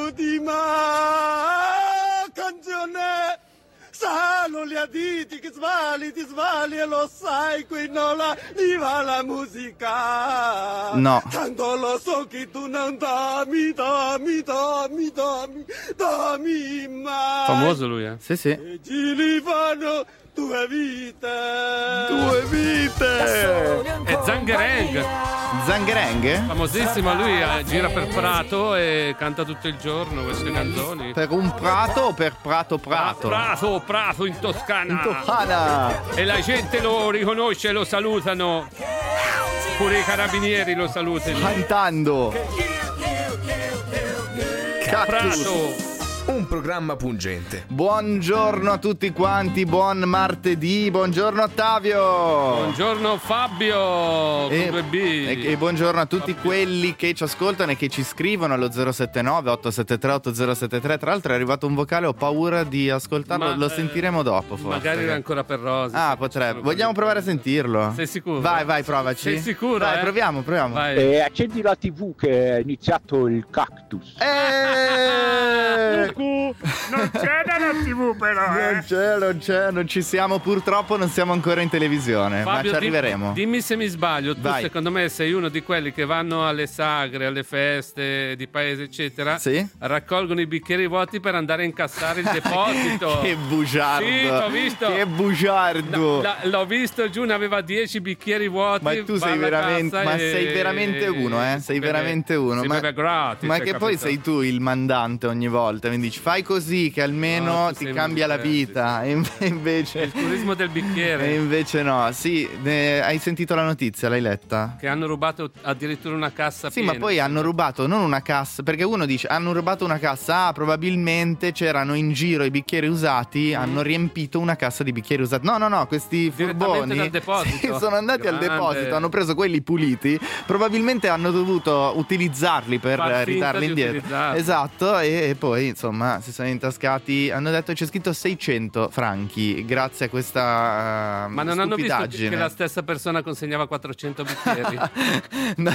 l'ultima canzone. Sanno gli aditi che svali e lo sai, qui non la viva la musica. No. Tanto lo so che tu non dammi mai. Famoso lui, eh? Sì. E ci li fanno 2 vite. È Zangereng, famosissimo, lui gira per Prato e canta tutto il giorno queste canzoni. Per un prato o per Prato? Prato in Toscana. In Toscana. E la gente lo riconosce, lo salutano. Pure i carabinieri lo salutano. Cantando. Prato. Un programma pungente. Buongiorno a tutti quanti, buon martedì, buongiorno Ottavio. Buongiorno Fabio con 2B. E buongiorno a tutti quelli che ci ascoltano e che ci scrivono allo 079 873 8073. Tra l'altro è arrivato un vocale, ho paura di ascoltarlo, lo sentiremo dopo forse. Magari era ancora per Rosi. Ah, potrebbe. Vogliamo provare a sentirlo? Sei sicuro? Vai, provaci. Sei sicuro? Dai, proviamo. Vai. Accendi la TV che è iniziato il cactus. Non c'è nella TV però, Non ci siamo, purtroppo non siamo ancora in televisione. Fabio, ma ci arriveremo. Dimmi se mi sbaglio. Tu Vai. secondo me sei uno di quelli che vanno alle sagre, alle feste di paese eccetera. Sì. Raccolgono i bicchieri vuoti per andare a incassare il deposito. Che bugiardo. Sì, l'ho visto. Che bugiardo. L'ho visto giù, ne aveva 10 bicchieri vuoti. Ma tu sei veramente, sei veramente uno, eh? Sei veramente uno. Si beve gratis, ma che poi sei tu il mandante ogni volta. Mi dici fai così che almeno No, ti cambia la vita. E invece è il turismo del bicchiere. E invece no. Sì, hai sentito la notizia? L'hai letta? Che hanno rubato addirittura una cassa Sì, piena. ma poi hanno rubato non una cassa, perché uno dice hanno rubato una cassa, probabilmente c'erano in giro i bicchieri usati, hanno riempito una cassa di bicchieri usati. No, questi furboni dal deposito. sono andati Grande. al deposito, hanno preso quelli puliti, probabilmente hanno dovuto utilizzarli per Far finta ridarli di indietro. utilizzarli. Esatto, e poi insomma si sono intascati, hanno detto c'è scritto 600 franchi grazie a questa ma non hanno visto stupidaggine. che la stessa persona consegnava 400 bicchieri? No,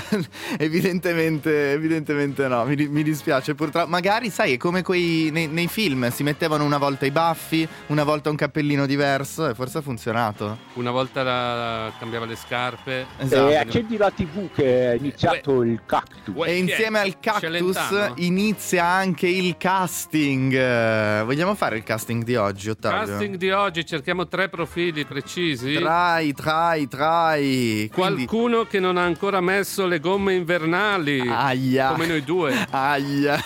evidentemente no, mi dispiace purtroppo. Magari sai, è come quei nei film si mettevano una volta i baffi, una volta un cappellino diverso e forse ha funzionato. Una volta cambiava le scarpe. Esatto. Accendi la TV che è iniziato il cactus. E insieme al cactus Celentano. inizia anche il casting. Vogliamo fare il casting di oggi, Ottavio? Casting di oggi, cerchiamo 3 profili precisi. Trai. Quindi, Qualcuno che non ha ancora messo le gomme invernali. aia. Come noi due. Aia.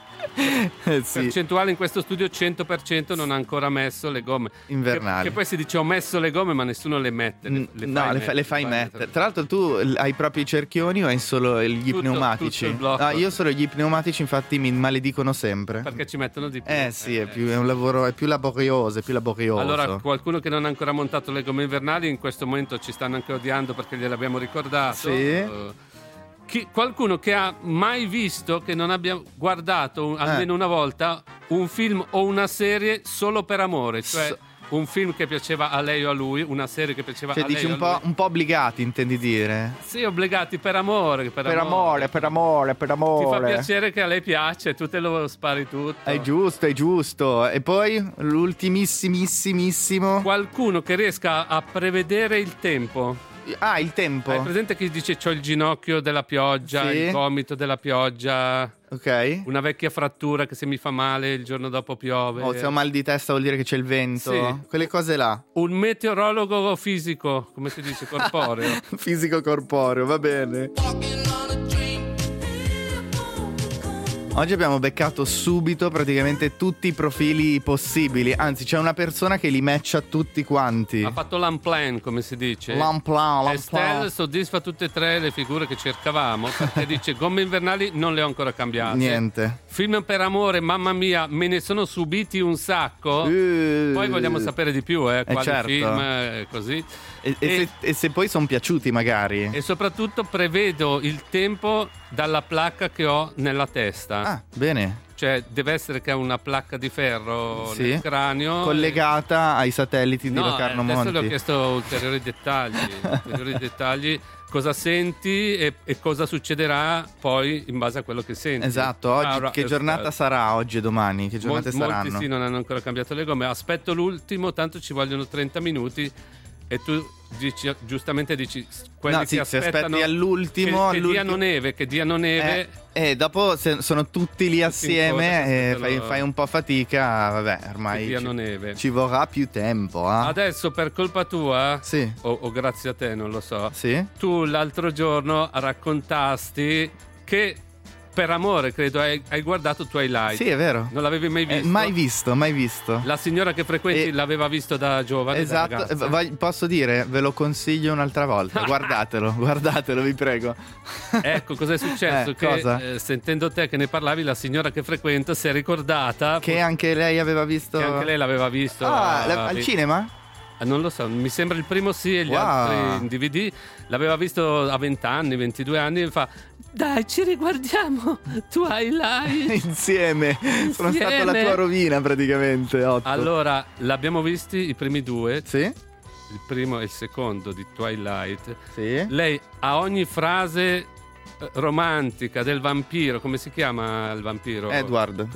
Sì. Percentuale in questo studio 100% non ha ancora messo le gomme Invernali. che poi si dice ho messo le gomme ma nessuno le mette. Le fai mettere. Tra l'altro tu hai proprio i cerchioni o hai solo gli pneumatici? tutto il blocco. Io solo gli pneumatici, infatti mi maledicono sempre. Perché ci mettono di più. Sì, è un lavoro, è più laborioso, Allora, qualcuno che non ha ancora montato le gomme invernali in questo momento ci stanno anche odiando perché gliel'abbiamo ricordato. Sì. Qualcuno che ha mai visto, che non abbia guardato almeno una volta un film o una serie solo per amore, cioè un film che piaceva a lei o a lui, una serie che piaceva a lei dici o a lui. un po' obbligati, intendi dire? Sì, obbligati per amore. Per amore. Ti fa piacere che a lei piace, tu te lo spari tutto. È giusto. E poi l'ultimissimissimo. Qualcuno che riesca a prevedere il tempo. Il tempo. Hai presente che dice c'ho il ginocchio della pioggia, Sì. il gomito della pioggia, Ok. una vecchia frattura che se mi fa male il giorno dopo piove. O se ho mal di testa vuol dire che c'è il vento. Sì. Quelle cose là. Un meteorologo fisico, come si dice, corporeo. Fisico corporeo, va bene. Oggi abbiamo beccato subito praticamente tutti i profili possibili. Anzi, c'è una persona che li matcha tutti quanti. Ha fatto l'unplan, come si dice. L'unplan. Estelle soddisfa tutte e 3 le figure che cercavamo, perché dice gomme invernali non le ho ancora cambiate. Niente. Film per amore, mamma mia, me ne sono subiti un sacco. Poi vogliamo sapere di più, quali certo. film, così. E se poi sono piaciuti magari. E soprattutto prevedo il tempo dalla placca che ho nella testa. Ah, bene. Cioè deve essere che ha una placca di ferro nel cranio collegata ai satelliti di Locarno adesso Monti. le ho chiesto ulteriori dettagli cosa senti e cosa succederà poi in base a quello che senti. Esatto, oggi che giornata sarà oggi e domani? Che giornate saranno? Molti sì, non hanno ancora cambiato le gomme. Aspetto l'ultimo, tanto ci vogliono 30 minuti e tu giustamente dici quelli che se aspettano aspetti all'ultimo che diano neve e dopo sono tutti lì assieme e fai un po' fatica, vabbè, ormai neve. Ci vorrà più tempo. Adesso per colpa tua, sì, o grazie a te, non lo so, sì, tu l'altro giorno raccontasti che per amore, credo, hai guardato Twilight. Sì, è vero. Non l'avevi mai visto? Mai visto. La signora che frequenti l'aveva visto da giovane. Esatto, posso dire, ve lo consiglio un'altra volta. Guardatelo, vi prego. Ecco, cos'è successo? Che sentendo te che ne parlavi, la signora che frequento si è ricordata che anche lei aveva visto. Che anche lei l'aveva visto al cinema? Non lo so, mi sembra il primo sì e gli altri in DVD. L'aveva visto a 20 anni, 22 anni e fa: dai, ci riguardiamo Twilight insieme. Sono stato la tua rovina praticamente. 8. Allora, l'abbiamo visti i primi due. Sì. Il primo e il secondo di Twilight. Sì. Lei a ogni frase romantica del vampiro, come si chiama il vampiro? Edward.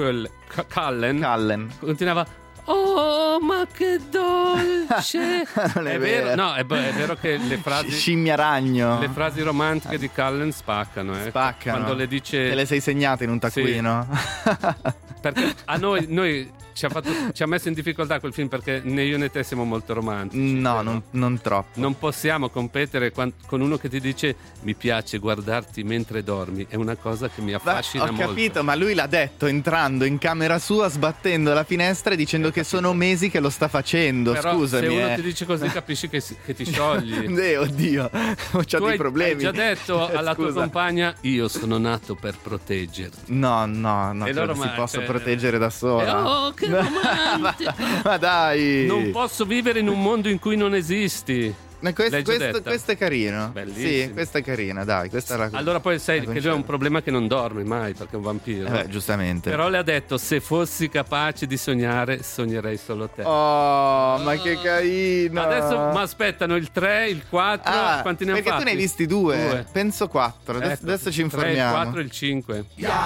Cullen. Continuava: oh, ma che dolce! Non è vero. No, è vero che le frasi scimmia ragno. Le frasi romantiche di Cullen spaccano. Spaccano. Quando le dice. Te le sei segnate in un taccuino? Sì. Perché a noi ci ha messo in difficoltà quel film, perché né io né te siamo molto romantici. No, non troppo. Non possiamo competere con uno che ti dice: mi piace guardarti mentre dormi. È una cosa che mi affascina molto. Ho capito, ma lui l'ha detto entrando in camera sua, sbattendo la finestra e dicendo che sono mesi che lo sta facendo. Però scusami. Se uno ti dice così capisci che ti sciogli. Oddio, ho dei problemi. Hai già detto alla tua compagna: io sono nato per proteggerti. No, credo si possa proteggere da sola. Oh, che romantico. Ma dai, non posso vivere in un mondo in cui non esisti. Questo è carino. Bellissimo. Sì, questa è carina, dai, questa è la. Allora poi sai che lui ha un problema, che non dorme mai perché è un vampiro. Giustamente. Però le ha detto: se fossi capace di sognare, sognerei solo te. Oh, ma che carino. Adesso mi aspettano il 3, il 4, quanti ne ha fatti? Perché tu ne hai visti 2. Penso 4. Adesso ci informiamo. Il 4 e il 5.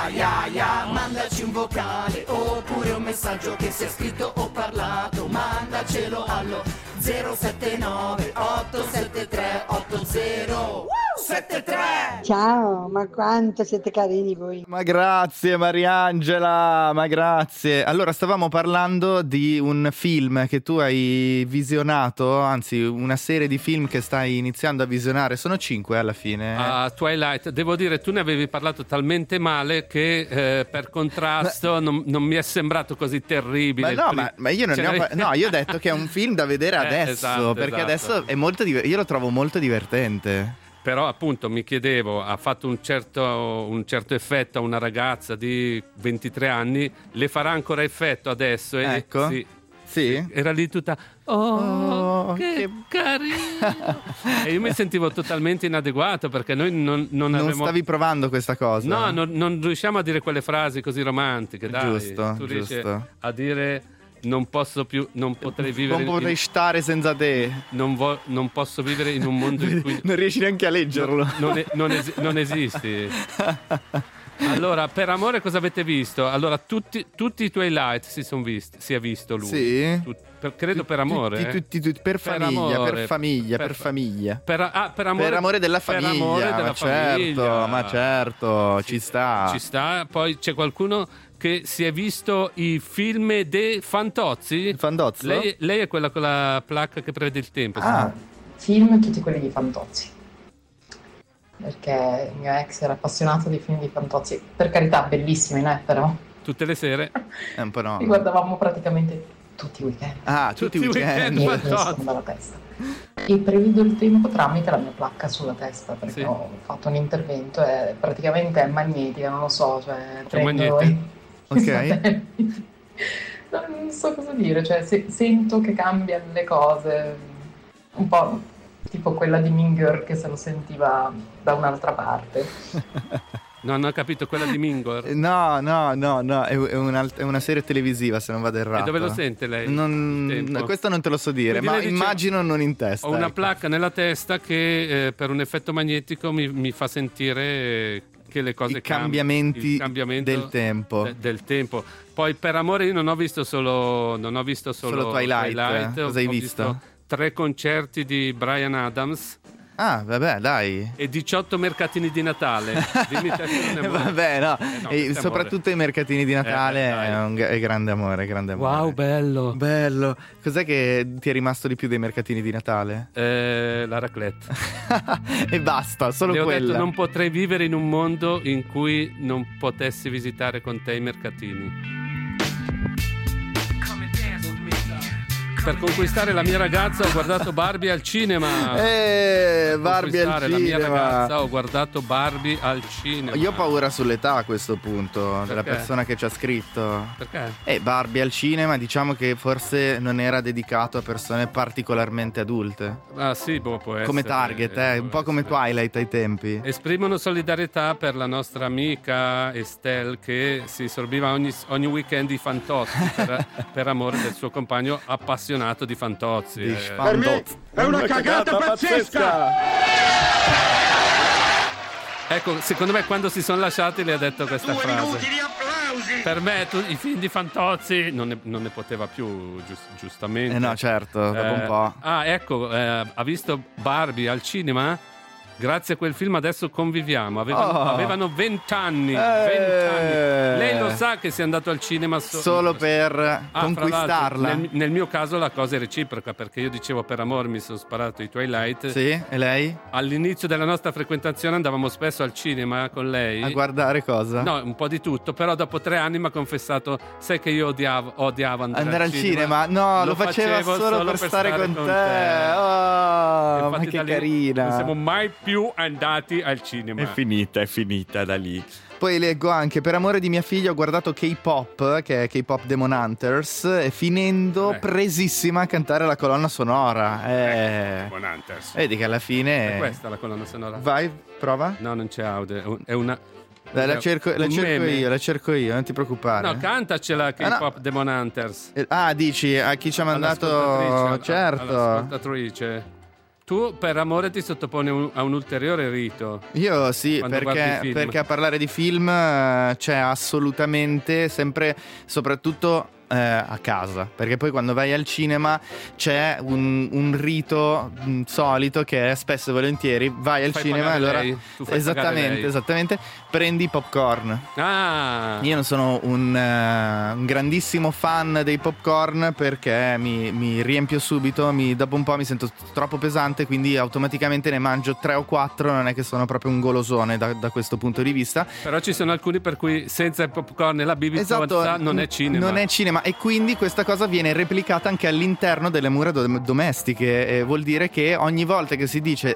Mandaci un vocale oppure un messaggio che sia scritto o parlato. Mandacelo allo 079 873 8073. Ciao, ma quanto siete carini voi. Ma grazie Mariangela, ma grazie. Allora, stavamo parlando di un film che tu hai visionato, anzi una serie di film che stai iniziando a visionare. Sono 5 alla fine. Twilight, devo dire, tu ne avevi parlato talmente male che per contrasto non mi è sembrato così terribile. Ma io non no, io ho detto che è un film da vedere adesso, perché adesso è molto io lo trovo molto divertente. Però appunto mi chiedevo, ha fatto un certo effetto a una ragazza di 23 anni, le farà ancora effetto adesso? Ecco. Sì. Era lì tutta oh che carino. E io mi sentivo totalmente inadeguato, perché noi non stavi provando questa cosa. No, non riusciamo a dire quelle frasi così romantiche, dai. Giusto. Tu riesci a dire: non posso più, non potrei vivere. Non potrei stare senza te. Non posso vivere in un mondo in cui non riesci neanche a leggerlo. Non esisti. Allora, per amore cosa avete visto? Allora, tutti i Twilight si è visto lui. Sì. Credo per amore. Tutti per famiglia. Per amore della famiglia. Per amore della famiglia. Ma certo, ci sta. Ci sta. Poi c'è qualcuno che si è visto i film de Fantozzi? Fantozzi? Lei è quella con la placca che prevede il tempo. Film tutti quelli di Fantozzi, perché il mio ex era appassionato di film di Fantozzi, per carità bellissimi, però tutte le sere? Un po' no. Li guardavamo praticamente tutti i weekend. Tutti i weekend. Mi escono dalla testa. E prevedo il tempo tramite la mia placca sulla testa, perché ho fatto un intervento e praticamente è magnetica, non lo so, cioè prendo ok. Non so cosa dire, cioè sento che cambiano le cose, un po' tipo quella di Mean Girl che se lo sentiva da un'altra parte. Non ho capito, quella di Mingor. No, è una serie televisiva, se non vado errato. E dove lo sente lei? Questo non te lo so dire, quindi ma immagino non in testa. Ho una placca nella testa che per un effetto magnetico mi fa sentire che le cose cambiamento del tempo. Del tempo. Poi per amore io non ho visto solo Twilight. Cosa hai visto? 3 concerti di Bryan Adams. Ah, vabbè, dai. E 18 mercatini di Natale. Vabbè, no. E soprattutto i mercatini di Natale è grande amore, grande amore. Wow, bello. Cos'è che ti è rimasto di più dei mercatini di Natale? La raclette. E basta, solo quella. Ho detto, non potrei vivere in un mondo in cui non potessi visitare con te i mercatini. Per conquistare la mia ragazza ho guardato Barbie al cinema. Barbie al cinema. La mia ragazza ho guardato Barbie al cinema. Io ho paura sull'età a questo punto. Della persona che ci ha scritto. Perché? Barbie al cinema, diciamo che forse non era dedicato a persone particolarmente adulte. Ah sì, può essere. Come target, un po' come Twilight ai tempi. Esprimono solidarietà per la nostra amica Estelle che si sorbiva ogni weekend di Fantozzi per amore del suo compagno appassionato di Fantozzi. Per me è una cagata pazzesca! Ecco, secondo me quando si sono lasciati le ha detto questa frase. Di applausi! Per me i film di Fantozzi non ne poteva più, giustamente. No, certo, dopo un po'. Ah, ecco, ha visto Barbie al cinema? Grazie a quel film adesso conviviamo. Avevano 20 anni. 20 anni. Lei lo sa che sei andato al cinema solo per conquistarla. Nel mio caso la cosa è reciproca, perché io dicevo per amore mi sono sparato i Twilight. Sì, e lei? All'inizio della nostra frequentazione andavamo spesso al cinema con lei. A guardare cosa? No, un po' di tutto, però dopo 3 anni mi ha confessato, sai che io odiavo andare al cinema. No, lo faceva solo per stare con te. Oh, ma che carina. Non siamo mai più andati al cinema. È finita da lì. Poi leggo anche: per amore di mia figlia ho guardato K-pop, che è K-pop Demon Hunters, e finendo presissima a cantare la colonna sonora. Demon Hunters. Vedi che alla fine è questa la colonna sonora. Vai, prova. No, non c'è audio, è una... La cerco io, non ti preoccupare. No, cantacela K-pop Demon Hunters. Dici a chi ci ha mandato? Certo. All'ascoltatrice. Tu per amore ti sottoponi a un ulteriore rito. Io sì, perché a parlare di film c'è assolutamente sempre, soprattutto a casa, perché poi quando vai al cinema c'è un rito solito che è spesso e volentieri vai al cinema e allora esattamente prendi i popcorn. Io non sono un grandissimo fan dei popcorn perché mi riempio subito, dopo un po' mi sento troppo pesante, quindi automaticamente ne mangio 3 o 4. Non è che sono proprio un golosone da questo punto di vista, però ci sono alcuni per cui senza il popcorn e la bibita non è cinema. E quindi questa cosa viene replicata anche all'interno delle mura domestiche. Vuol dire che ogni volta che si dice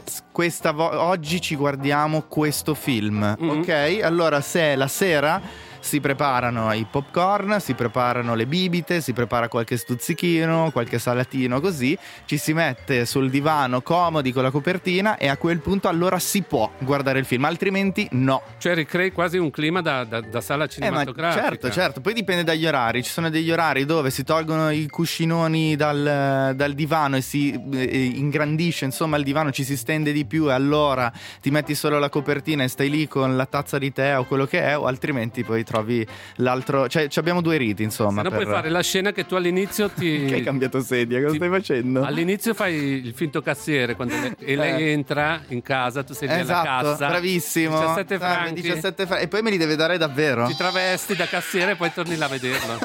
oggi ci guardiamo questo film, ok? Allora se è la sera si preparano i popcorn, si preparano le bibite, si prepara qualche stuzzichino, qualche salatino, così ci si mette sul divano comodi con la copertina e a quel punto allora si può guardare il film, altrimenti no. Cioè ricrei quasi un clima da sala cinematografica. Certo, poi dipende dagli orari. Ci sono degli orari dove si tolgono i cuscinoni dal divano e si ingrandisce, insomma il divano ci si stende di più e allora ti metti solo la copertina e stai lì con la tazza di tè o quello che è, o altrimenti poi trovi l'altro, cioè abbiamo 2 riti insomma. Se no puoi fare la scena che tu all'inizio che hai cambiato sedia, cosa stai facendo? All'inizio fai il finto cassiere lei entra in casa, tu sei lì alla cassa, bravissimo, 17 franchi e poi me li deve dare davvero, ti travesti da cassiere e poi torni là a vederlo.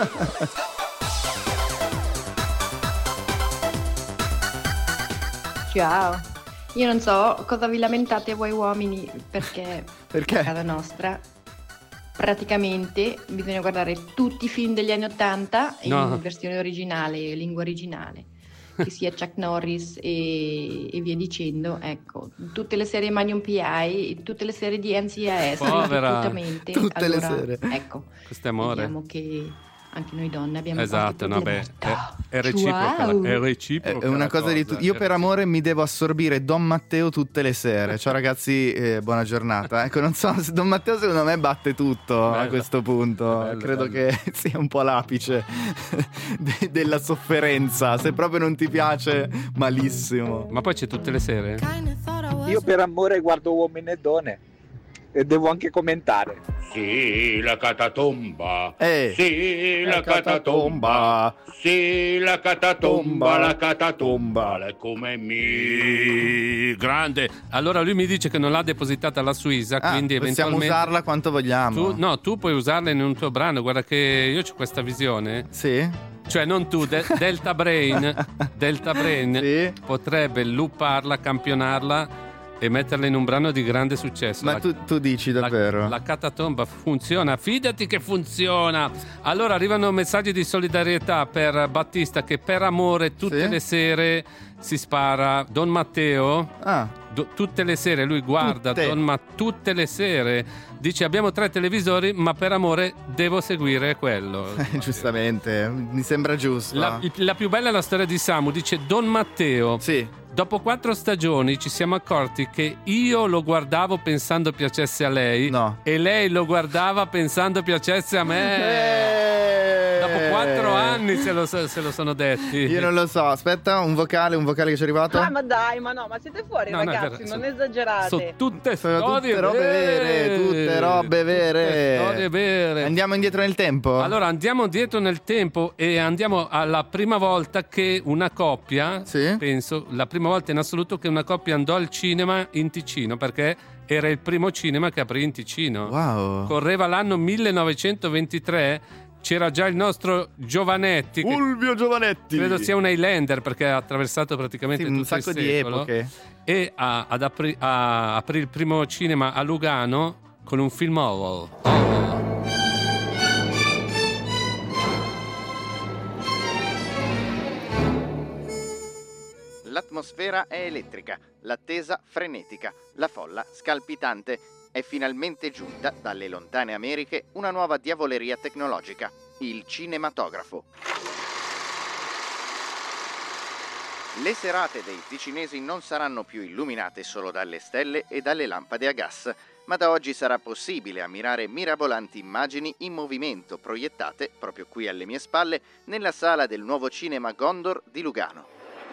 Ciao, io non so cosa vi lamentate voi uomini perché a casa nostra praticamente bisogna guardare tutti i film degli anni 80 in versione originale, lingua originale, che sia Chuck Norris e via dicendo. Ecco, tutte le serie Magnum PI, tutte le serie di NCIS, povera, tutte le serie. Ecco, questo amore. vediamo che anche noi donne abbiamo esatto, qualche no, è reciproca, Wow. è reciproca. È una cosa di io per amore mi devo assorbire Don Matteo tutte le sere. Ciao ragazzi, buona giornata. Ecco, non so se Don Matteo secondo me batte tutto a questo punto. Credo che sia un po' l'apice della sofferenza. Se proprio non ti piace, malissimo. Ma poi c'è tutte le sere? Io per amore guardo Uomini e Donne e devo anche commentare. Sì, la catatomba. Sì, la catatomba. Sì, la catatomba, la catatomba. Come mi grande. Allora lui mi dice che non l'ha depositata alla Suisa, quindi possiamo eventualmente usarla quanto vogliamo. Tu puoi usarla in un tuo brano. Guarda che io ho questa visione. Sì. Cioè non tu, Delta Brain Sì. potrebbe luparla, campionarla e metterla in un brano di grande successo. Ma tu dici davvero? La catatomba funziona, fidati che funziona. Allora arrivano messaggi di solidarietà per Battista che per amore tutte le sere si spara. Don Matteo tutte le sere lui guarda tutte le sere dice abbiamo 3 televisori ma per amore devo seguire quello. Giustamente, mi sembra giusto. La più bella è la storia di Samu, dice Don Matteo. Sì. Dopo 4 stagioni ci siamo accorti che io lo guardavo pensando piacesse a lei e lei lo guardava pensando piacesse a me. Dopo 4 anni se lo sono detti. Io non lo so, aspetta, un vocale che ci è arrivato. Ma dai, ma siete fuori ragazzi, non esagerate. Sono tutte robe vere. Tutte robe vere. Storie vere. Andiamo indietro nel tempo? Allora andiamo indietro nel tempo e andiamo alla prima volta che una coppia, penso, la prima volta in assoluto che una coppia andò al cinema in Ticino, perché era il primo cinema che aprì in Ticino. Wow. Correva l'anno 1923. C'era già il nostro Giovanetti, Fulvio Giovanetti, credo sia un Highlander perché ha attraversato praticamente tutto un sacco il di secolo. epoche. E aprì il primo cinema a Lugano con un film horror. L'atmosfera è elettrica, l'attesa frenetica, la folla scalpitante. È finalmente giunta dalle lontane Americhe una nuova diavoleria tecnologica, il cinematografo. Le serate dei ticinesi non saranno più illuminate solo dalle stelle e dalle lampade a gas, ma da oggi sarà possibile ammirare mirabolanti immagini in movimento proiettate, proprio qui alle mie spalle, nella sala del nuovo cinema Gondor di Lugano.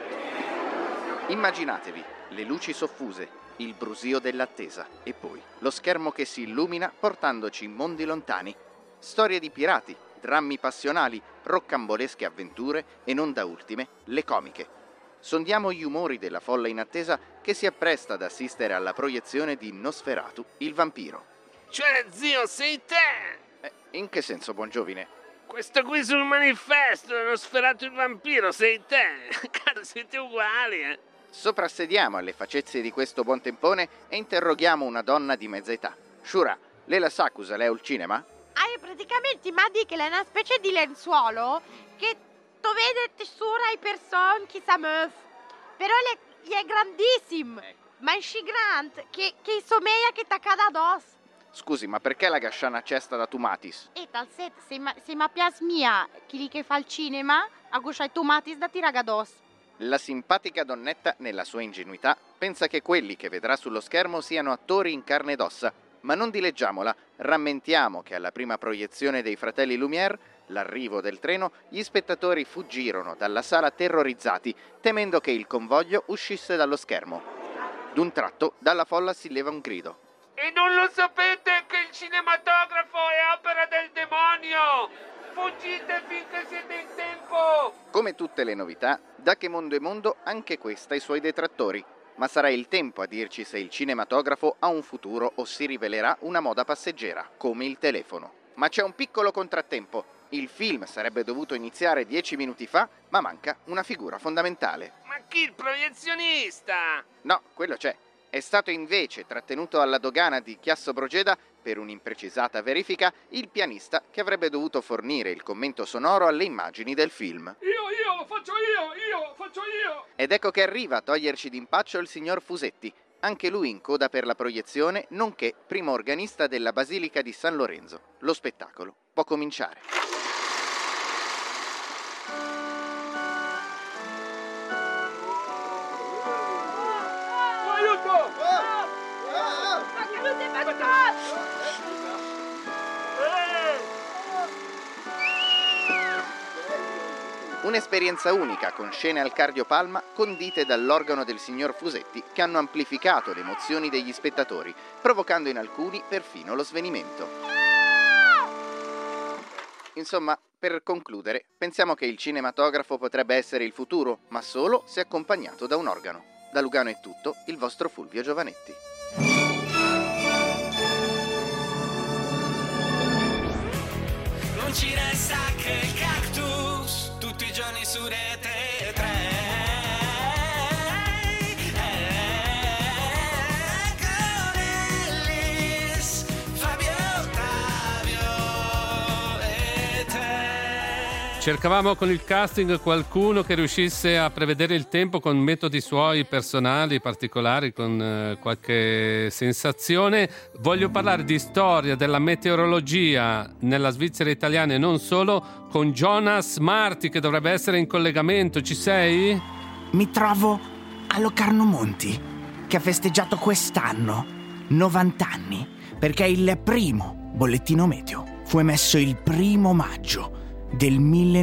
Immaginatevi le luci soffuse, il brusio dell'attesa e poi lo schermo che si illumina portandoci in mondi lontani. Storie di pirati, drammi passionali, roccambolesche avventure e non da ultime le comiche. Sondiamo gli umori della folla in attesa che si appresta ad assistere alla proiezione di Nosferatu, il vampiro. Cioè, zio, sei te! In che senso, buon giovine? Questo qui sul manifesto, Nosferatu il vampiro, sei te! Caro, siete uguali, Soprassediamo alle facezie di questo buon tempone e interroghiamo una donna di mezza età. Shura, lei la sa cosa lei al cinema? Praticamente ma di che è una specie di lenzuolo che tu vedi tesura i persone che sa meuf. Però è grandissimo, ma è sci grande che somiglia che t'accada addosso. Scusi, ma perché la gasciana cesta da Tumatis? E tal set, se ma pias mia, chi lì che fa il cinema, a gusciai Tumatis da tiraga addosso. La simpatica donnetta, nella sua ingenuità, pensa che quelli che vedrà sullo schermo siano attori in carne ed ossa, ma non dileggiamola, rammentiamo che alla prima proiezione dei fratelli Lumière, l'arrivo del treno, gli spettatori fuggirono dalla sala terrorizzati, temendo che il convoglio uscisse dallo schermo. D'un tratto, dalla folla si leva un grido. E non lo sapete che il cinematografo è opera del demonio? Fuggite finché siete in tempo! Come tutte le novità, da che mondo è mondo, anche questa ha i suoi detrattori. Ma sarà il tempo a dirci se il cinematografo ha un futuro o si rivelerà una moda passeggera, come il telefono. Ma c'è un piccolo contrattempo. Il film sarebbe dovuto iniziare 10 minuti fa, ma manca una figura fondamentale. Ma chi, il proiezionista? No, quello c'è. È stato invece trattenuto alla dogana di Chiasso Brogeda per un'imprecisata verifica il pianista che avrebbe dovuto fornire il commento sonoro alle immagini del film. Io, faccio io! Ed ecco che arriva a toglierci d'impaccio il signor Fusetti, anche lui in coda per la proiezione, nonché primo organista della Basilica di San Lorenzo. Lo spettacolo può cominciare. Un'esperienza unica con scene al cardiopalma condite dall'organo del signor Fusetti che hanno amplificato le emozioni degli spettatori, provocando in alcuni perfino lo svenimento. Insomma, per concludere, pensiamo che il cinematografo potrebbe essere il futuro, ma solo se accompagnato da un organo. Da Lugano è tutto, il vostro Fulvio Giovanetti. Non ci resta che il cactus, tutti i giorni su Rete 3. Con Ellis, Fabio, Ottavio e te. Cercavamo con il casting qualcuno che riuscisse a prevedere il tempo con metodi suoi personali, particolari, con qualche sensazione. Voglio parlare di storia della meteorologia nella Svizzera italiana e non solo, con Jonas Marti che dovrebbe essere in collegamento. Ci sei? Mi trovo a Locarno Monti, che ha festeggiato quest'anno 90 anni, perché il primo bollettino meteo fu emesso il 1° maggio del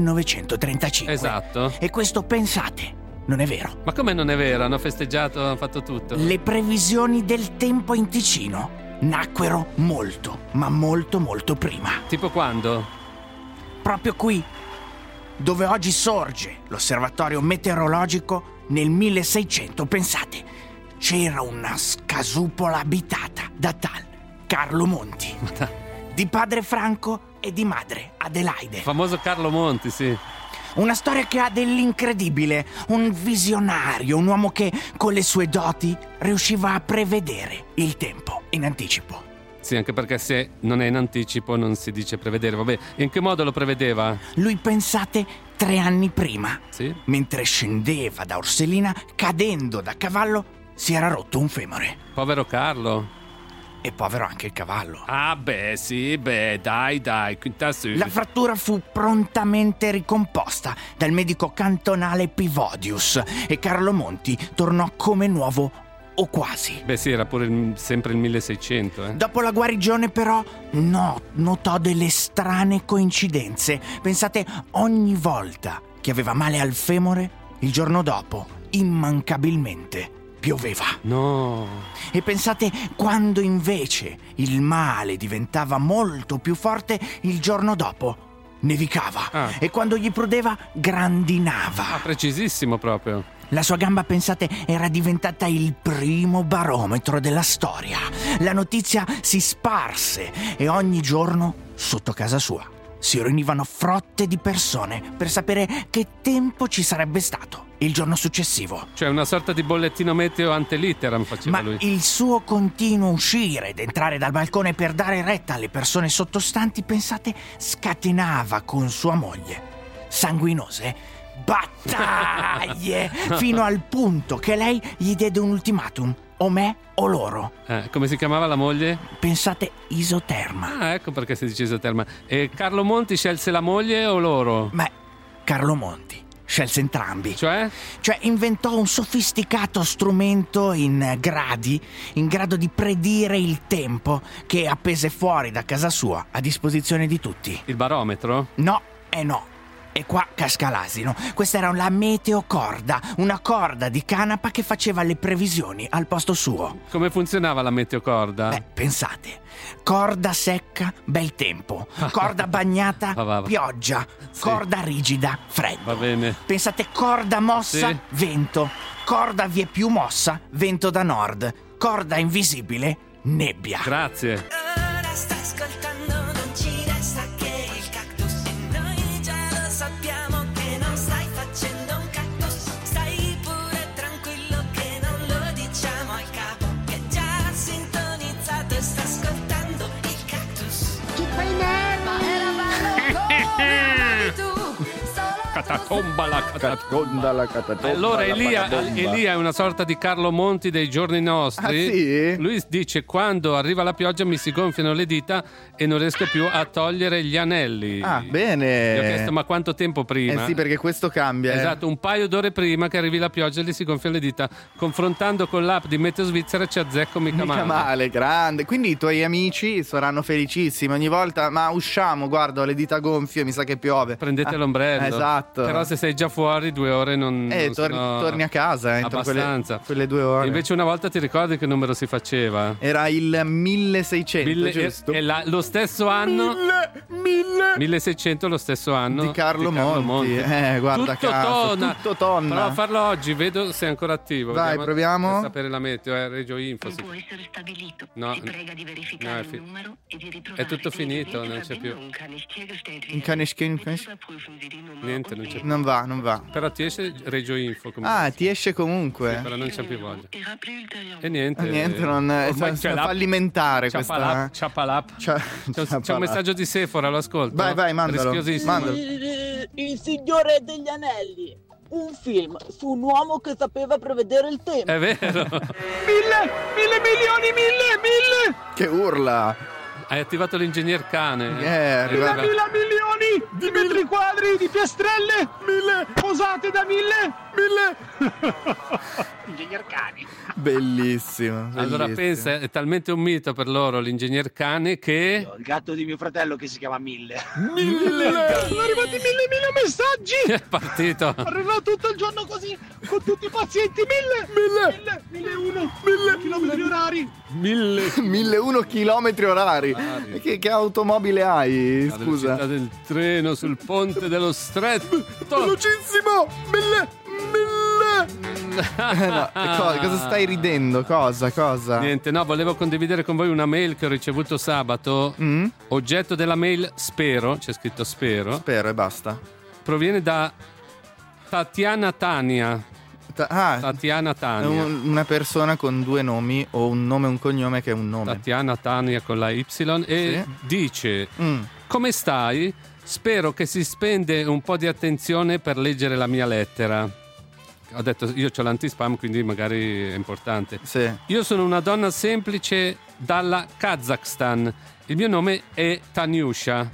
1935. Esatto. E questo, pensate, non è vero. Ma come non è vero? Hanno festeggiato, hanno fatto tutto. Le previsioni del tempo in Ticino nacquero molto, ma molto molto prima. Tipo quando? Proprio qui, dove oggi sorge l'osservatorio meteorologico, nel 1600, pensate, c'era una scasupola abitata da tal Carlo Monti, di padre Franco e di madre Adelaide. Il famoso Carlo Monti, sì. Una storia che ha dell'incredibile, un visionario, un uomo che con le sue doti riusciva a prevedere il tempo in anticipo. Sì, anche perché se non è in anticipo non si dice prevedere. Vabbè, in che modo lo prevedeva? Lui, pensate, 3 anni prima, sì, mentre scendeva da Orselina, cadendo da cavallo, si era rotto un femore. Povero Carlo. E povero anche il cavallo. Ah beh, sì, dai, quinta su. La frattura fu prontamente ricomposta dal medico cantonale Pivodius e Carlo Monti tornò come nuovo o quasi. Beh sì, era pure sempre il 1600. Dopo la guarigione però notò delle strane coincidenze. Pensate, ogni volta che aveva male al femore, il giorno dopo, immancabilmente, pioveva. No. E pensate, quando invece il male diventava molto più forte, il giorno dopo nevicava. E quando gli prudeva, grandinava. Precisissimo proprio. La sua gamba, pensate, era diventata il primo barometro della storia. La notizia si sparse e ogni giorno, sotto casa sua, si riunivano frotte di persone per sapere che tempo ci sarebbe stato il giorno successivo. Cioè una sorta di bollettino meteo ante litteram faceva lui. Ma il suo continuo uscire ed entrare dal balcone per dare retta alle persone sottostanti, pensate, scatenava con sua moglie sanguinose battaglie fino al punto che lei gli diede un ultimatum: o me o loro. Come si chiamava la moglie? Pensate, Isoterma. Ah, ecco perché si dice Isoterma. E Carlo Monti scelse la moglie o loro? Beh, Carlo Monti scelse entrambi. Cioè inventò un sofisticato strumento in grado di predire il tempo, che appese fuori da casa sua a disposizione di tutti. Il barometro? No. E qua casca l'asino. Questa era la meteocorda, una corda di canapa che faceva le previsioni al posto suo. Come funzionava la meteocorda? Pensate, corda secca, bel tempo, corda bagnata, pioggia, sì, corda rigida, freddo. Va bene. Pensate, corda mossa, sì, vento, corda vieppiù mossa, vento da nord, corda invisibile, nebbia. Grazie. Ora stai ascoltando, non ci resta che il cactus e noi già lo sappiamo che non stai facendo un cactus. Stai pure tranquillo che non lo diciamo al capo, che è già sintonizzato e sta ascoltando il cactus. Chi fai nerva? Eravamo come amavi tu, solo catatomba, la catatomba. Allora Elia è una sorta di Carlo Monti dei giorni nostri. Ah, sì? Lui dice: quando arriva la pioggia mi si gonfiano le dita e non riesco più a togliere gli anelli. Ah, bene. Gli ho chiesto: ma quanto tempo prima? Sì, perché questo cambia. Esatto, un paio d'ore prima che arrivi la pioggia gli si gonfiano le dita. Confrontando con l'app di Meteo Svizzera ci azzecco mica male. Grande. Quindi i tuoi amici saranno felicissimi ogni volta. Ma usciamo, guarda, ho le dita gonfie, mi sa che piove. Prendete l'ombrello. Esatto. Però se sei già fuori 2 ore non torni a casa entro quelle 2 ore. Invece una volta ti ricordi che numero si faceva? Era il 1600, giusto? Lo stesso anno 1600, lo stesso anno di Carlo Monti. Guarda, tutto tonna. Prova a farlo oggi, vedo se è ancora attivo. Dai, proviamo. Per sapere la meteo, Regio Info. Può essere stabilito. No, si prega di verificare il numero e di riprovare. È tutto finito, non c'è più. Niente, non c'è più. Non va. Però ti esce Regio Info comunque. Ah, ti esce comunque. Sì, però non c'è più voglia. E niente. Non è fallimentare questa. C'è un messaggio di Sephora, lo ascolto. Vai, mandalo. Il Signore degli Anelli. Un film su un uomo che sapeva prevedere il tempo. È vero. 1.000 milioni. Che urla. Hai attivato l'ingegner cane. 1.000 milioni di metri quadri di piastrelle. 1.000 posate da 1.000. Ingegner cane. Bellissimo. Allora pensa, è talmente un mito per loro l'ingegner cane che Il gatto di mio fratello che si chiama 1000. Sono arrivati 1.000 messaggi. è partito. Arriverà tutto il giorno così con tutti i pazienti. 1.001 chilometri orari. 1.001 chilometri orari. Che automobile hai? La Scusa. velocità del treno sul ponte dello stretto. Velocissimo. 1.000. No, cosa stai ridendo? Cosa? Niente, no, volevo condividere con voi una mail che ho ricevuto sabato. Oggetto della mail spero, c'è scritto spero e basta. Proviene da Tatiana Tania. Tatiana Tania. Una persona con 2 nomi o un nome e un cognome che è un nome. Tatiana Tania con la Y e dice: come stai? Spero che si spende un po' di attenzione per leggere la mia lettera. Ho detto, io ho l'antispam, quindi magari è importante. Sì. Io sono una donna semplice dalla Kazakhstan. Il mio nome è Taniusha.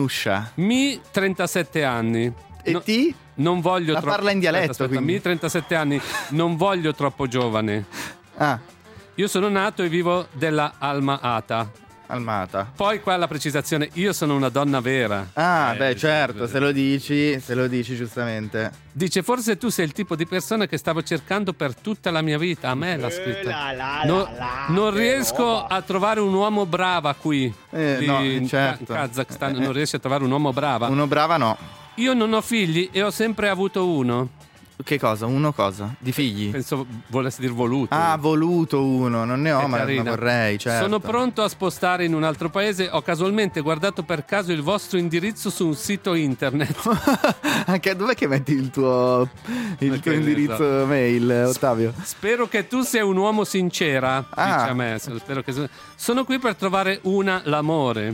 Mi 37 anni. E ti? Non voglio troppo. Parla in dialetto, quindi. Mi 37 anni. Non voglio troppo giovane. Io sono nato e vivo della Alma Ata. Poi qua la precisazione: io sono una donna vera. Certo, se lo dici giustamente. Dice: forse tu sei il tipo di persona che stavo cercando per tutta la mia vita. A me l'ha scritto. Non riesco a trovare un uomo brava qui. No, certo. In Kazakhstan non riesci a trovare un uomo brava. Uno brava no. Io non ho figli e ho sempre avuto uno. Che cosa? Uno cosa? Di figli? Penso volessi dire voluto. Voluto uno. Non ne ho, ma vorrei, certo. Sono pronto a spostare in un altro paese. Ho casualmente guardato per caso il vostro indirizzo su un sito internet. Anche dov'è che metti il tuo indirizzo mail, Ottavio? Spero che tu sia un uomo sincera, dice a me. Spero che sono qui per trovare l'amore.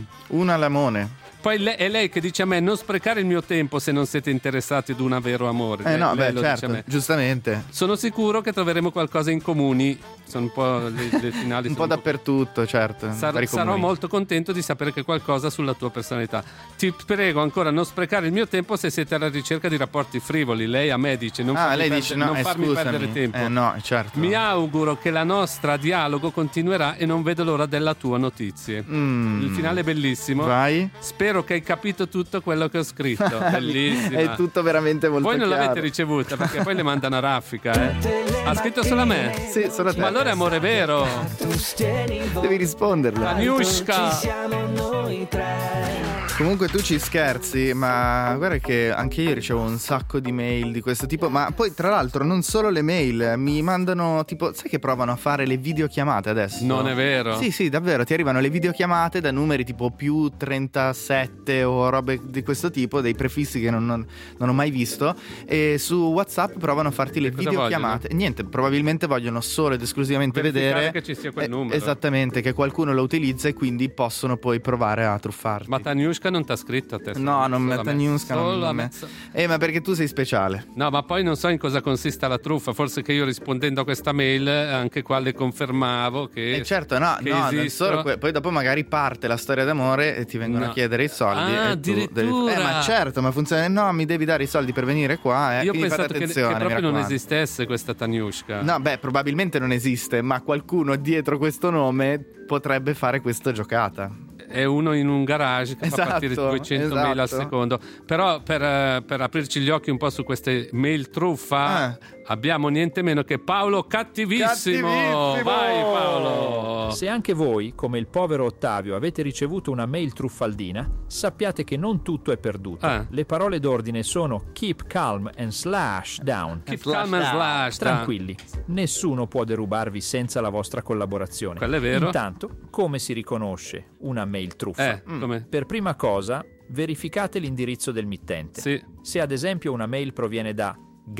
Poi è lei che dice a me: non sprecare il mio tempo se non siete interessati ad un vero amore. Lei lo dice a me. Giustamente. Sono sicuro che troveremo qualcosa in comuni. Sono un po' le finali. Un po' dappertutto, certo. Sarò molto contento di sapere che qualcosa sulla tua personalità. Ti prego ancora, non sprecare il mio tempo se siete alla ricerca di rapporti frivoli. Lei a me dice: non farmi perdere tempo. No, certo. Mi auguro che la nostra dialogo continuerà e non vedo l'ora della tua notizie. Il finale è bellissimo. Vai. Spero che hai capito tutto quello che ho scritto. Bellissima. È tutto veramente molto chiaro. Voi non chiaro. l'avete ricevuta perché poi le mandano a raffica. Ha scritto solo a me? Sì, solo a te. Ma allora è amore vero. Devi risponderle. Taniushka. Comunque tu ci scherzi, ma guarda che anche io ricevo un sacco di mail di questo tipo. Ma poi tra l'altro non solo le mail, mi mandano tipo, sai che provano a fare le videochiamate adesso? Non è vero? Sì, davvero, ti arrivano le videochiamate da numeri tipo più 37 o robe di questo tipo, dei prefissi che non ho mai visto, e su WhatsApp provano a farti le videochiamate. Vogliono? Niente, probabilmente vogliono solo ed esclusivamente vedere che ci sia quel numero. Esattamente, che qualcuno lo utilizza e quindi possono poi provare a truffarti. Ma Taniushka Taniushka non t'ha scritto a te? No, non me Taniushka non me. Ma perché tu sei speciale. No, ma poi non so in cosa consista la truffa. Forse che io rispondendo a questa mail anche qua le confermavo che certo, no, solo poi dopo magari parte la storia d'amore e ti vengono a chiedere i soldi. Addirittura. Ma certo, ma funziona. No, mi devi dare i soldi per venire qua. Io ho pensato che proprio non esistesse questa Taniushka. No, probabilmente non esiste, ma qualcuno dietro questo nome potrebbe fare questa giocata. È uno in un garage che fa partire 200 mail al secondo. Però per aprirci gli occhi un po' su queste mail truffa abbiamo niente meno che Paolo Cattivissimo. Vai Paolo. Se anche voi, come il povero Ottavio, avete ricevuto una mail truffaldina, sappiate che non tutto è perduto. Le parole d'ordine sono keep calm and slash down. Keep calm and slash down. Tranquilli, nessuno può derubarvi senza la vostra collaborazione. Quello è vero. Intanto, come si riconosce una mail truffa? Per prima cosa, verificate l'indirizzo del mittente. Sì. Se ad esempio una mail proviene da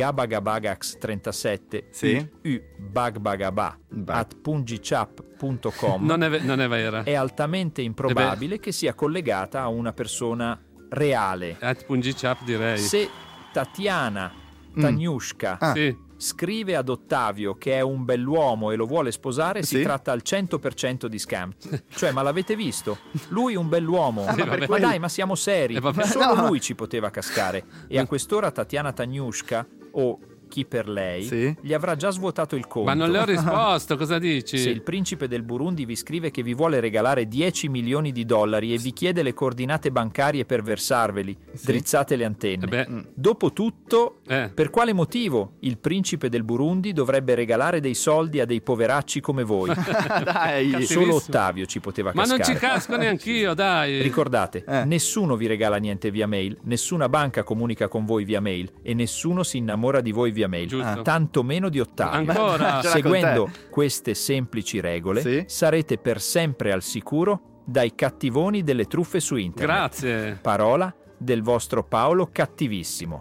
gabagabagax37 bagbagaba @pungichap.com non è vera. È altamente improbabile che sia collegata a una persona reale. @pungichap direi. Se Tatiana Taniushka scrive ad Ottavio che è un bell'uomo e lo vuole sposare, si tratta al 100% di scam. Cioè, ma l'avete visto? Lui un bell'uomo. Ma dai, ma siamo seri. Solo lui ci poteva cascare. E a quest'ora Tatiana Taniushka o chi per lei gli avrà già svuotato il conto. Ma non le ho risposto, cosa dici? Se il principe del Burundi vi scrive che vi vuole regalare 10 milioni di dollari e vi chiede le coordinate bancarie per versarveli, drizzate le antenne. Dopotutto, per quale motivo il principe del Burundi dovrebbe regalare dei soldi a dei poveracci come voi? Dai, solo Ottavio ci poteva cascare. Ma non ci casco neanch'io, dai. Ricordate, nessuno vi regala niente via mail, nessuna banca comunica con voi via mail e nessuno si innamora di voi via mail, tanto meno di Ottavio. Ancora. Seguendo queste semplici regole sarete per sempre al sicuro dai cattivoni delle truffe su internet. Grazie. Parola del vostro Paolo Cattivissimo.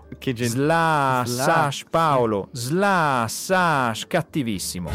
Slash Paolo slash Cattivissimo.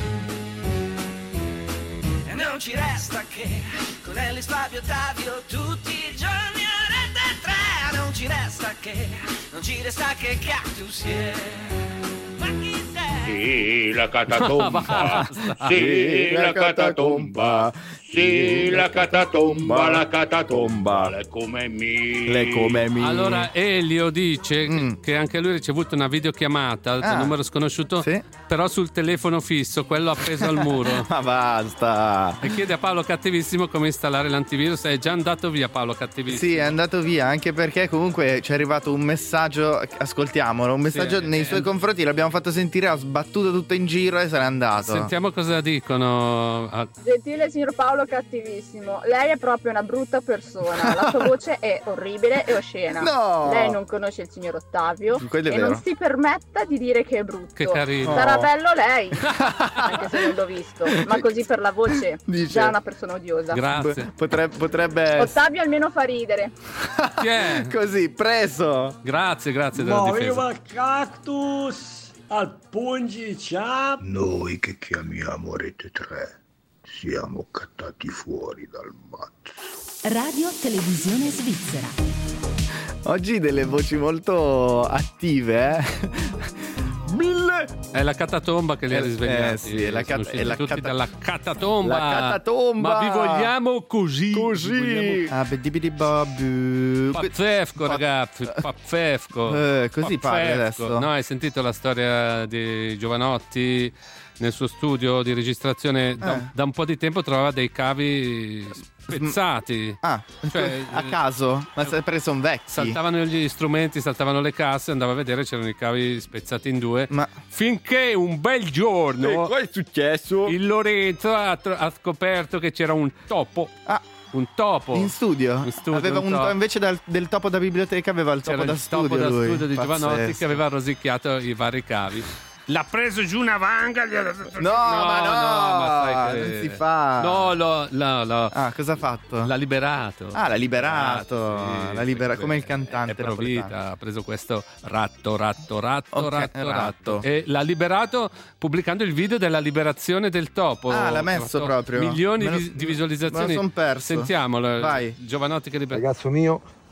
E non ci resta che con Ellis, Fabio, Ottavio tutti i giorni a Rete 3. Non ci resta che Cactus ma chi sei? Sì, la catatomba. Sì, la catatomba. Sì, la catatomba, le come mi. Allora Elio dice che anche lui ha ricevuto una videochiamata da numero sconosciuto, però sul telefono fisso, quello appeso al muro. Ma basta. E chiede a Paolo Cattivissimo come installare l'antivirus. È già andato via Paolo Cattivissimo. Sì, è andato via, anche perché comunque ci è arrivato un messaggio, ascoltiamolo, un messaggio nei suoi confronti, l'abbiamo fatto sentire, ha sbattuto tutto in giro e se n'è andato. Sentiamo cosa dicono. Gentile signor Paolo Cattivissimo, lei è proprio una brutta persona, la sua voce è orribile e oscena. No! Lei non conosce il signor Ottavio e vero. non si permetta di dire che è brutto. Che carino. Sarà bello lei, anche se non l'ho visto, ma così per la voce già una persona odiosa. Grazie. Potrebbe Ottavio almeno fa ridere. Chi è? Così, preso. Grazie della difesa. Viva Cactus al Pungichap. Noi che chiamiamo Rete 3 siamo cattati fuori dal mazzo. Radio Televisione Svizzera. Oggi delle voci molto attive, 1000. È la catatomba che li ha risvegliati. Sì, è la tutti dalla catatomba. La catatomba. Ma vi vogliamo così. Pazzesco, ragazzi, pazzesco. Così parla adesso. No, hai sentito la storia di Giovanotti? Nel suo studio di registrazione da un po' di tempo trovava dei cavi spezzati. Cioè, a caso? Ma perché sono vecchi? Saltavano gli strumenti, saltavano le casse, andava a vedere, c'erano i cavi spezzati in due. Finché un bel giorno cosa è successo? Il Lorenzo ha scoperto che c'era un topo. Un topo in studio? Aveva invece del topo da biblioteca aveva il topo da studio. C'era il topo da studio di Giovanotti che aveva rosicchiato i vari cavi. L'ha preso giù una vanga. No, ma sai che non si fa. No. Cosa ha fatto? L'ha liberato. L'ha liberato. Sì, l'ha liberato come il cantante. È provvita, ha preso questo ratto. E l'ha liberato pubblicando il video della liberazione del topo. L'ha messo proprio. Milioni di visualizzazioni. Me lo son perso. Sentiamolo. Vai. Giovanotti che libera. Ragazzo mio,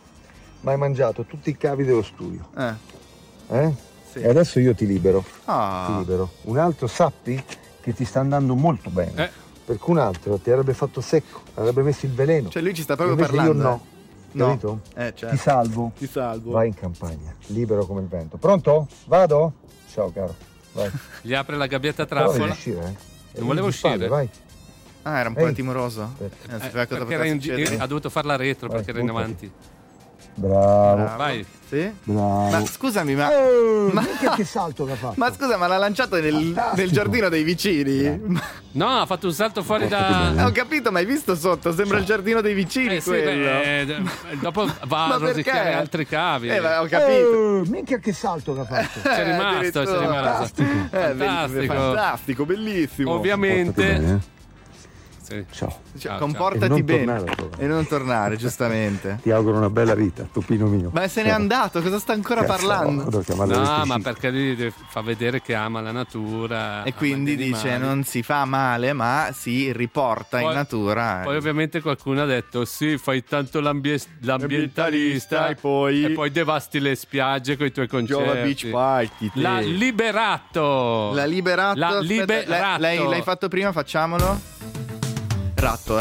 ma hai mangiato tutti i cavi dello studio. Sì. E adesso io ti libero. Ah. Ti libero. Un altro sappi che ti sta andando molto bene. Perché un altro ti avrebbe fatto secco, avrebbe messo il veleno. Cioè lui ci sta proprio Invece parlando. Io no. No. Capito? Certo. Ti salvo. Ti salvo. Vai in campagna, libero come il vento. Pronto? Vado? Ciao caro. Vai. Gli apre la gabbietta a Però devi trappola. uscire, Non volevo uscire. Vai. Ah, era un po' timoroso. Non sapeva cosa Perché potesse ha dovuto farla retro perché era in avanti. Bravo. Vai. Sì? Bravo. Ma scusami, ma che salto che ha fatto? Ma scusa, ma l'ha lanciato nel giardino dei vicini? No, ha fatto un salto fuori da... Ho capito, ma hai visto sotto? Sembra il giardino dei vicini sì, quello. dopo va Ma a rosicchiare perché? altri cavi. Ho capito. Minchia che salto che ha fatto. C'è rimasto. Fantastico, bellissimo. Ovviamente. Ciao. Comportati bene e non tornare, giustamente. Ti auguro una bella vita, tupino mio. Ma se n'è andato, cosa sta ancora parlando? No, ma perché lui fa vedere che ama la natura. E quindi dice non si fa male, ma si riporta in natura. Poi ovviamente qualcuno ha detto sì, fai tanto l'ambientalista e poi devasti le spiagge con i tuoi concerti. Giova Beach Party. L'ha liberato. Lei l'hai fatto prima, facciamolo. Ratto.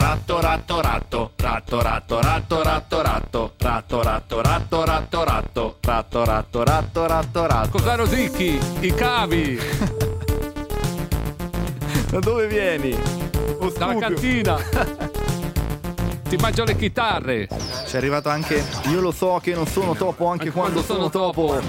Cosa rosicchi? I cavi. Da dove vieni? Dalla cantina. Ti mangio le chitarre. C'è arrivato anche io lo so che non sono topo anche quando sono topo.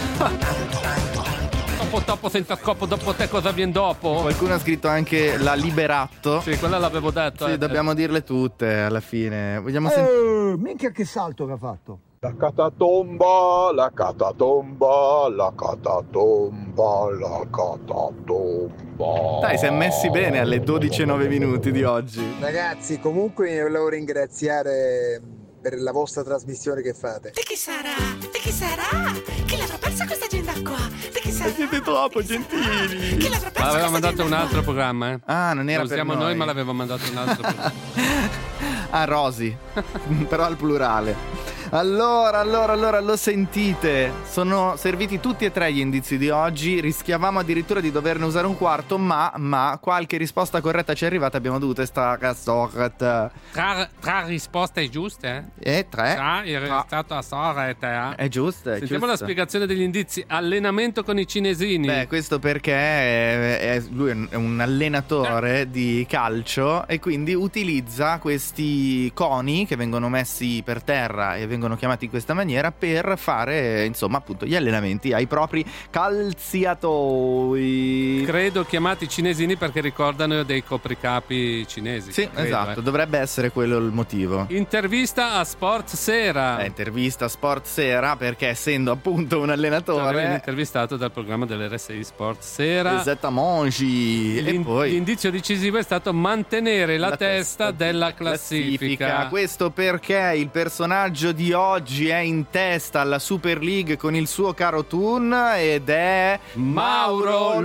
Topo senza scopo, dopo te cosa viene dopo? Qualcuno ha scritto anche la Liberato. Sì, quella l'avevo detto. Sì, dobbiamo dirle tutte alla fine. Vogliamo sentire. Minchia che salto che ha fatto. La catatomba, la catatomba, la catatomba, la catatomba. Dai, si è messi bene alle 12:09 minuti di oggi. Ragazzi, comunque volevo ringraziare per la vostra trasmissione che fate. Di chi sarà? Di chi sarà? Chi l'avrà persa questa agenda qua? Di chi sarà? Siete troppo gentili. Chi l'avrà persa? L'aveva mandato un altro programma, eh? Ah, non era Lo per usiamo noi, ma l'aveva mandato un altro programma. Ah, Rosy. Però al plurale. Allora, lo sentite? Sono serviti tutti e tre gli indizi di oggi. Rischiavamo addirittura di doverne usare un quarto, ma qualche risposta corretta ci è arrivata. Abbiamo dovuto stare Tra risposte giuste? Tre. È stato a sorrete. È giusto. Sentiamo la spiegazione degli indizi. Allenamento con i cinesini. Beh, questo perché lui è un allenatore di calcio e quindi utilizza questi coni che vengono messi per terra e vengono chiamati in questa maniera per fare, insomma, appunto gli allenamenti ai propri calciatori. Credo chiamati cinesini perché ricordano dei copricapi cinesi. Sì, credo, esatto, dovrebbe essere quello il motivo. Intervista a Sport Sera. Intervista a Sport Sera perché essendo appunto un allenatore viene intervistato dal programma dell'RSI Sport Sera. Mongi. E poi l'indizio decisivo è stato mantenere la testa della classifica. Questo perché il personaggio di oggi è in testa alla Super League con il suo caro Thun ed è Mauro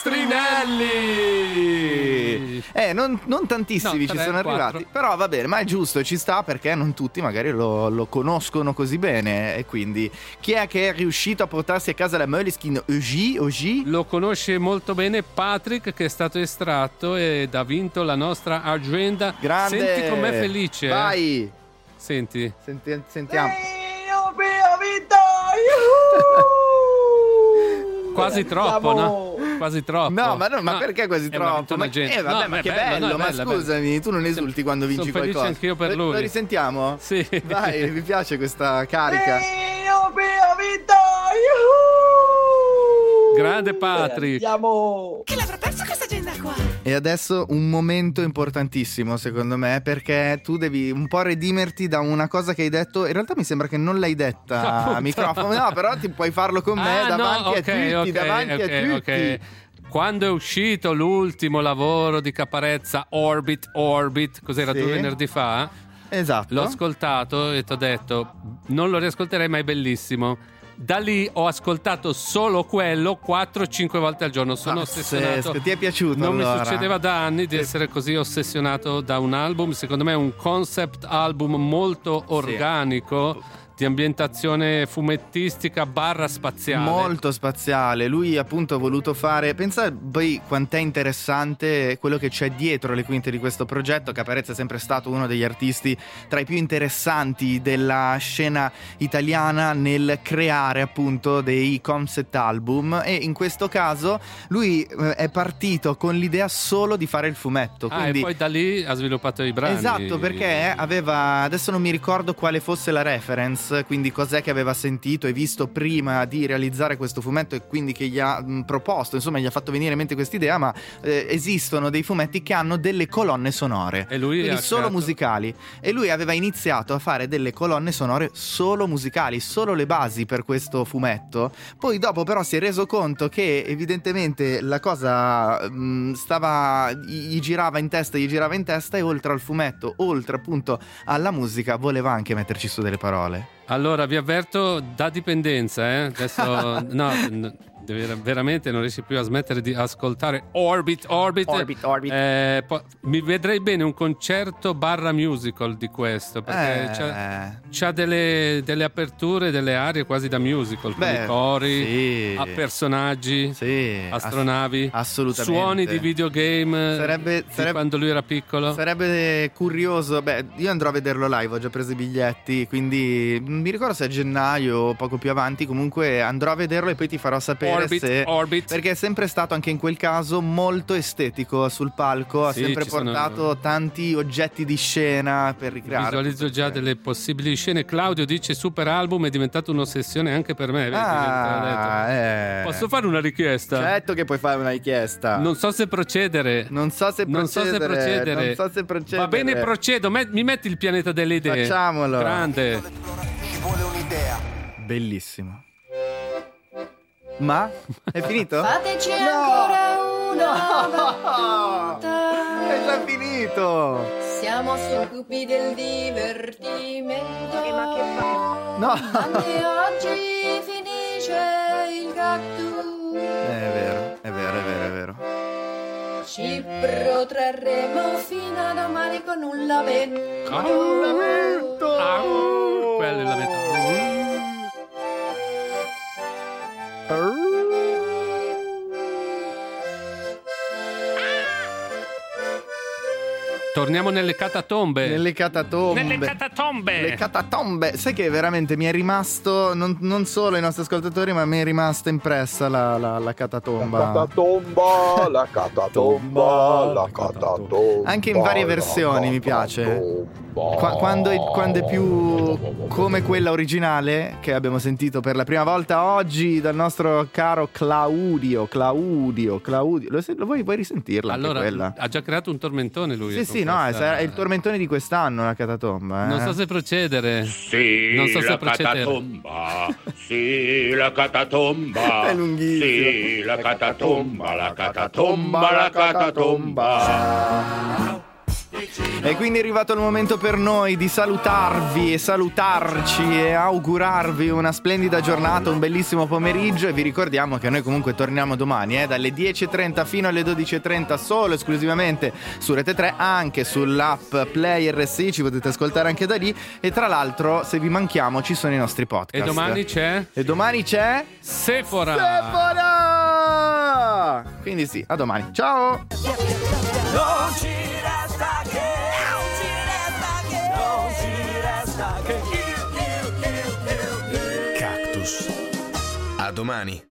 Lustrinelli. Non tantissimi ci sono arrivati, però va bene, ma è giusto, ci sta perché non tutti magari lo conoscono così bene. E quindi chi è che è riuscito a portarsi a casa la Moleskine oggi? Lo conosce molto bene Patrick, che è stato estratto ed ha vinto la nostra agenda. Grande. Senti com'è felice. Vai. Sentiamo. Io ho vinto! Quasi troppo, no? Quasi troppo. No, ma perché quasi troppo? Ma che bello, ma scusami, tu non esulti quando vinci qualcosa. Sono felice anch'io per lui. Lo risentiamo? Sì. Dai, mi piace questa carica. Io ho vinto! Grande Patrick. Chi l'avrà persa questa agenda qua? E adesso un momento importantissimo secondo me, perché tu devi un po' redimerti da una cosa che hai detto. In realtà mi sembra che non l'hai detta a microfono. No, però ti puoi farlo con me davanti a tutti. Ok. Quando è uscito l'ultimo lavoro di Caparezza, Orbit, cos'era, 2 venerdì fa? Esatto. L'ho ascoltato e ti ho detto non lo riascolterei, ma è bellissimo. Da lì ho ascoltato solo quello 4-5 volte al giorno. Sono ossessionato. Ti è piaciuto? Non allora mi succedeva da anni di essere così ossessionato da un album. Secondo me è un concept album molto organico. di ambientazione fumettistica / spaziale. Molto spaziale. Lui appunto ha voluto fare, pensa poi quant'è interessante quello che c'è dietro le quinte di questo progetto. Caparezza è sempre stato uno degli artisti tra i più interessanti della scena italiana nel creare appunto dei concept album, e in questo caso lui è partito con l'idea solo di fare il fumetto, quindi... e poi da lì ha sviluppato i brani. Esatto, perché aveva, adesso non mi ricordo quale fosse la reference, quindi cos'è che aveva sentito e visto prima di realizzare questo fumetto, e quindi che gli ha proposto, insomma gli ha fatto venire in mente quest'idea. Ma esistono dei fumetti che hanno delle colonne sonore, e lui quindi solo musicali, e lui aveva iniziato a fare delle colonne sonore solo musicali, solo le basi per questo fumetto. Poi dopo però si è reso conto che evidentemente la cosa gli girava in testa, e oltre al fumetto, oltre appunto alla musica, voleva anche metterci su delle parole. Allora vi avverto, da dipendenza, adesso veramente non riesci più a smettere di ascoltare Orbit. Mi vedrei bene un concerto / musical di questo, perché c'ha delle aperture, delle arie quasi da musical, con i cori, a personaggi, astronavi, assolutamente, suoni di videogame, sarebbe quando lui era piccolo. Sarebbe curioso. Io andrò a vederlo live, ho già preso i biglietti, quindi non mi ricordo se è gennaio o poco più avanti. Comunque andrò a vederlo e poi ti farò sapere. Orbit. Perché è sempre stato anche in quel caso molto estetico sul palco, ha sempre portato tanti oggetti di scena per ricreare. Visualizzo già delle possibili scene. Claudio dice super album, è diventato un'ossessione anche per me. Posso fare una richiesta? Certo che puoi fare una richiesta. Non so se procedere. Non so se procedere. Va bene, procedo. Mi metti il pianeta delle idee. Facciamolo. Grande. Ci vuole un'idea. Bellissimo. Ma? È finito? Fateci ancora una volta. È già finito. Siamo succubi del divertimento. Ma che fa? No. Anche oggi finisce il cactus. È vero. Ci protrarremo fino a domani con un lamento. Quello è il lamento. Torniamo nelle catatombe. Le catatombe. Sai che veramente mi è rimasto, non solo ai nostri ascoltatori, ma mi è rimasta impressa la catatomba. La catatomba. Anche in varie versioni mi piace. Quando è più come quella originale che abbiamo sentito per la prima volta oggi dal nostro caro Claudio. Lo vuoi risentirla? Allora, quella? ha già creato un tormentone lui. Sì, no, è il tormentone di quest'anno, la catatomba. Non so se procedere. Catatomba. Sì, la catatomba. È lunghissimo. Sì, la catatomba. E quindi è arrivato il momento per noi di salutarvi e salutarci e augurarvi una splendida giornata, un bellissimo pomeriggio, e vi ricordiamo che noi comunque torniamo domani dalle 10.30 fino alle 12.30 solo esclusivamente su Rete 3, anche sull'app Play RSI, ci potete ascoltare anche da lì, e tra l'altro se vi manchiamo ci sono i nostri podcast. E domani c'è Sephora! Quindi sì, a domani. Ciao! Non ci resta che Cactus. A domani.